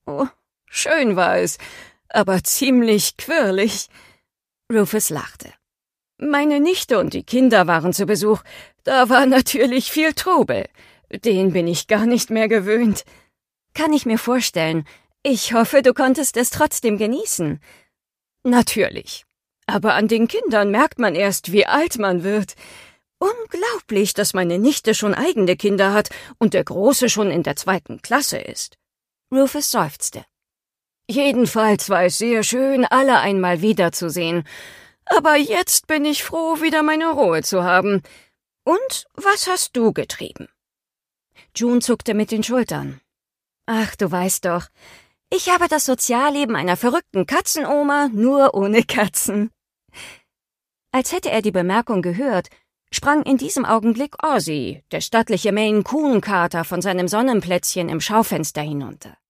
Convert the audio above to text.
Oh, schön war es, aber ziemlich quirlig. Rufus lachte. Meine Nichte und die Kinder waren zu Besuch. Da war natürlich viel Trubel. Den bin ich gar nicht mehr gewöhnt. Kann ich mir vorstellen. Ich hoffe, du konntest es trotzdem genießen. Natürlich. Aber an den Kindern merkt man erst, wie alt man wird. Unglaublich, dass meine Nichte schon eigene Kinder hat und der Große schon in der 2. Klasse ist. Rufus seufzte. Jedenfalls war es sehr schön, alle einmal wiederzusehen. Aber jetzt bin ich froh, wieder meine Ruhe zu haben. Und was hast du getrieben? June zuckte mit den Schultern. Ach, du weißt doch, ich habe das Sozialleben einer verrückten Katzenoma, nur ohne Katzen. Als hätte er die Bemerkung gehört, sprang in diesem Augenblick Ozzy, der stattliche Maine-Coon-Kater, von seinem Sonnenplätzchen im Schaufenster hinunter.